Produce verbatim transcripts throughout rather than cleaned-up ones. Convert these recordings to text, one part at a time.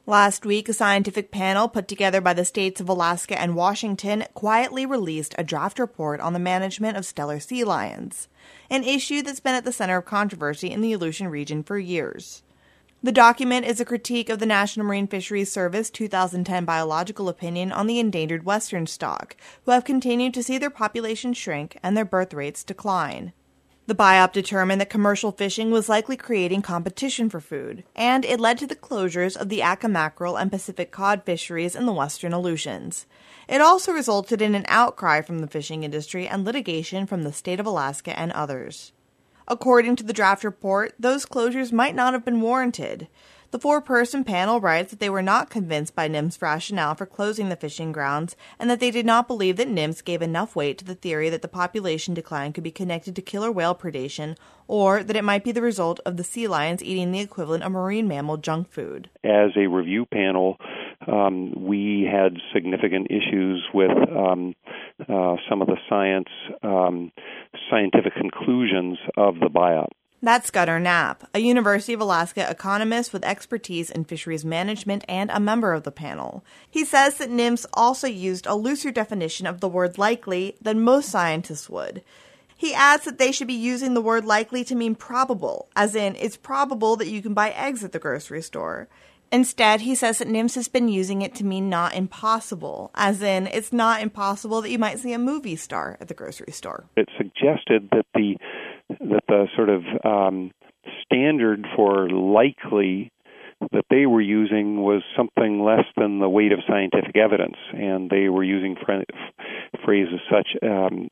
Last week, a scientific panel put together by the states of Alaska and Washington quietly released a draft report on the management of Steller sea lions, an issue that's been at the center of controversy in the Aleutian region for years. The document is a critique of the National Marine Fisheries Service two thousand ten biological opinion on the endangered western stock, who have continued to see their population shrink and their birth rates decline. The B I O P determined that commercial fishing was likely creating competition for food, and it led to the closures of the Aka mackerel and Pacific cod fisheries in the western Aleutians. It also resulted in an outcry from the fishing industry and litigation from the state of Alaska and others. According to the draft report, those closures might not have been warranted. The four-person panel writes that they were not convinced by N M F's rationale for closing the fishing grounds and that they did not believe that N M F S gave enough weight to the theory that the population decline could be connected to killer whale predation or that it might be the result of the sea lions eating the equivalent of marine mammal junk food. As a review panel, um, we had significant issues with um, uh, some of the science, um, scientific conclusions of the B I O P. That's Gunnar Knapp, a University of Alaska economist with expertise in fisheries management and a member of the panel. He says that N M F S also used a looser definition of the word likely than most scientists would. He adds that they should be using the word likely to mean probable, as in it's probable that you can buy eggs at the grocery store. Instead, he says that N M F S has been using it to mean not impossible, as in it's not impossible that you might see a movie star at the grocery store. It suggested that the that the sort of um, standard for likely that they were using was something less than the weight of scientific evidence, and they were using fr- phrases such um,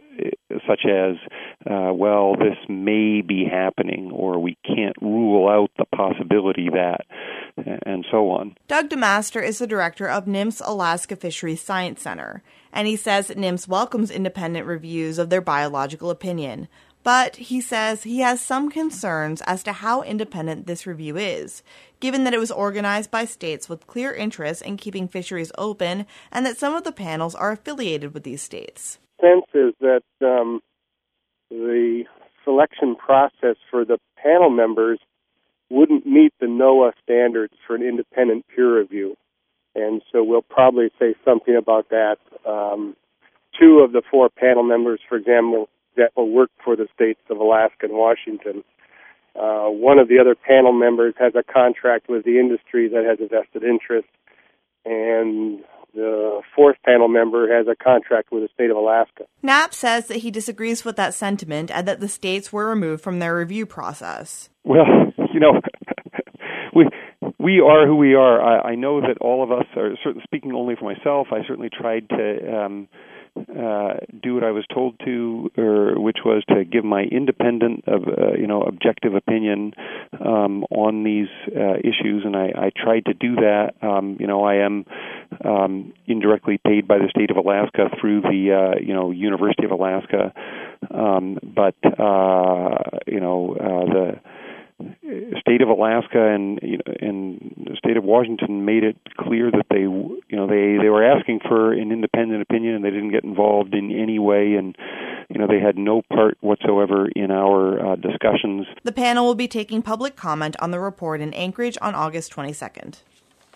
such as, uh, well, this may be happening, or we can't rule out the possibility that, and so on. Doug DeMaster is the director of N M F S Alaska Fisheries Science Center, and he says that N M F S welcomes independent reviews of their biological opinion. But he says he has some concerns as to how independent this review is, given that it was organized by states with clear interests in keeping fisheries open and that some of the panels are affiliated with these states. Sense is that um, the selection process for the panel members wouldn't meet the NOAA standards for an independent peer review. And so we'll probably say something about that. Um, two of the four panel members, for example, that will work for the states of Alaska and Washington. Uh, one of the other panel members has a contract with the industry that has a vested interest, and the fourth panel member has a contract with the state of Alaska. Knapp says that he disagrees with that sentiment and that the states were removed from their review process. Well, you know, we we are who we are. I, I know that all of us are, certainly speaking only for myself, I certainly tried to um, uh, do what I was told to, or which was to give my independent, uh, you know, objective opinion um, on these uh, issues, and I, I tried to do that. Um, you know, I am um, indirectly paid by the state of Alaska through the, uh, you know, University of Alaska, um, but uh, you know, uh, the state of Alaska and you know, and the state of Washington made it clear that they you know they, they were asking for an independent opinion, and they didn't get involved in any way, and you know they had no part whatsoever in our uh, discussions. The panel will be taking public comment on the report in Anchorage on August twenty-second.